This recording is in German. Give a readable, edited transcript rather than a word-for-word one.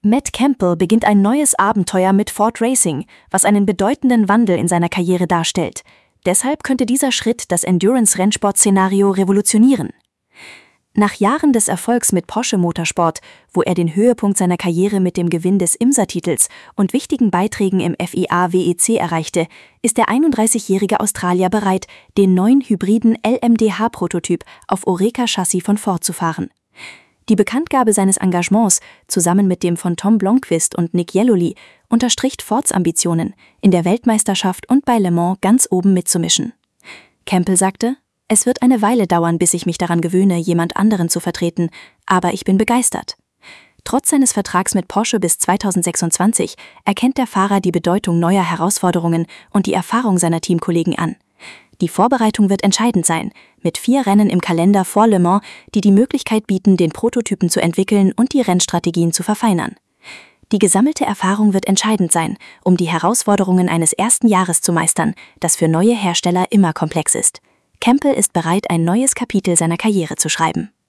Matt Campbell beginnt ein neues Abenteuer mit Ford Racing, was einen bedeutenden Wandel in seiner Karriere darstellt. Deshalb könnte dieser Schritt das Endurance-Rennsport-Szenario revolutionieren. Nach Jahren des Erfolgs mit Porsche Motorsport, wo er den Höhepunkt seiner Karriere mit dem Gewinn des IMSA-Titels und wichtigen Beiträgen im FIA WEC erreichte, ist der 31-jährige Australier bereit, den neuen hybriden LMDH-Prototyp auf Oreca-Chassis von Ford zu fahren. Die Bekanntgabe seines Engagements, zusammen mit dem von Tom Blomqvist und Nick Yelloly, unterstricht Fords Ambitionen, in der Weltmeisterschaft und bei Le Mans ganz oben mitzumischen. Campbell sagte: „Es wird eine Weile dauern, bis ich mich daran gewöhne, jemand anderen zu vertreten, aber ich bin begeistert." Trotz seines Vertrags mit Porsche bis 2026 erkennt der Fahrer die Bedeutung neuer Herausforderungen und die Erfahrung seiner Teamkollegen an. Die Vorbereitung wird entscheidend sein, mit 4 Rennen im Kalender vor Le Mans, die die Möglichkeit bieten, den Prototypen zu entwickeln und die Rennstrategien zu verfeinern. Die gesammelte Erfahrung wird entscheidend sein, um die Herausforderungen eines ersten Jahres zu meistern, das für neue Hersteller immer komplex ist. Campbell ist bereit, ein neues Kapitel seiner Karriere zu schreiben.